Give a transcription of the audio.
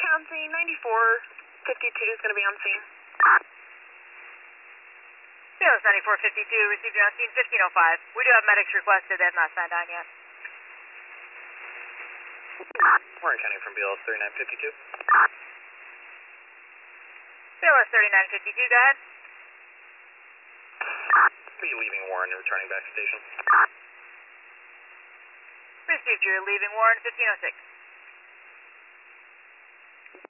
on scene. 9452 is going to be on scene. BLS 9452, received you on scene 1505. We do have medics requested, they have not signed on yet. Warren County from BLS 3952. BLS 3952, go ahead. Be leaving Warren and returning back to station. Received you, leaving Warren 1506.